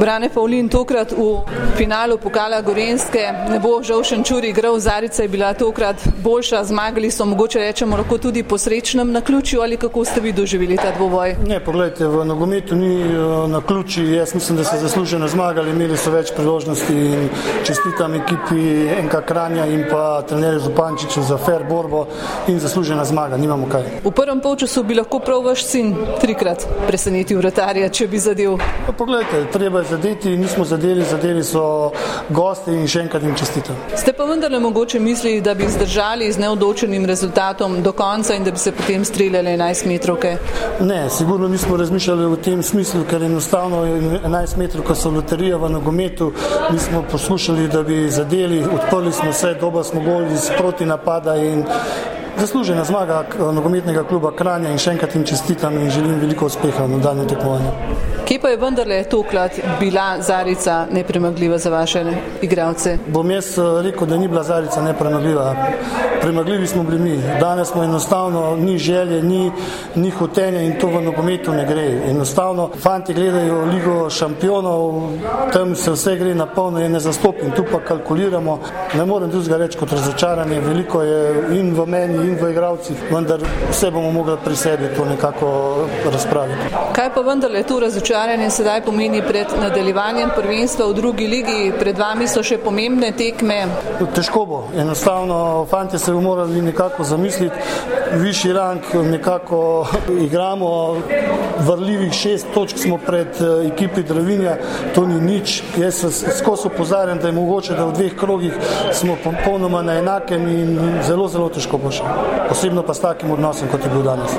Brane Pavlin, tokrat v finalu pokala Gorenjske ne bo žal Šenčur igral, Zarica je bila tokrat boljša, zmagali so, mogoče rečemo lahko tudi po srečnem naključju, ali kako ste vi doživeli ta dvoboj? Ne, poglejte, v nogometu ni naključij, jaz mislim, da so zasluženo zmagali, imeli so več priložnosti in čestitam ekipi NK Kranja in pa trenerju Zupančiču za fair borbo in zaslužena zmaga, nimamo kaj. V prvem polčasu bi lahko prav vaš sin trikrat presenetil vratarja, če bi zadel. Poglejte, treba je zadeti, nismo zadeli so gosti in še enkrat jim čestitam. Ste pa vendarle mogoče mislili, da bi zdržali z neodločenim rezultatom do konca in da bi se potem streljali 11 metrovke? Ne, sigurno nismo razmišljali v tem smislu, ker enostavno 11 metrovka so loterija v nogometu, nismo poslušali, da bi zadeli, odprli smo se, doba smo gol iz proti napada in zaslužena zmaga nogometnega kluba Kranja in še enkrat jim čestitam in želim veliko uspeha v nadaljnjem tekmovanju. Kje pa je vendarle tokrat bila Zarica nepremagljiva za vaše igralce? Bom jaz rekel, da ni bila Zarica nepremagljiva. Premagljivi smo bili mi. Danes smo enostavno, ni želje, ni hotenja in to v nogometu ne gre. Enostavno, fanti gledajo Ligo šampionov, tam se vse gre na polno in ne zastopim. Tu pa kalkuliramo. Ne morem drugega reči kot razočaranje. Veliko je in v meni, in v igralcih, vendar vse bomo mogli pri sebi to nekako razpraviti. Kaj pa vendarle to razočaranje sedaj pomeni pred nadaljevanjem prvenstva v drugi ligi? Pred vami so še pomembne tekme. Težko bo. Enostavno, fanti se bomo morali nekako zamisliti. Višji rang nekako igramo, vrljivih 6 točk smo pred ekipi Dravinja, to ni nič. Jaz skozi opozarjam, da je mogoče, da v 2 krogih smo popolnoma na enakem in zelo, zelo težko bo še. Posebno pa s takim odnosom, kot je bil danes.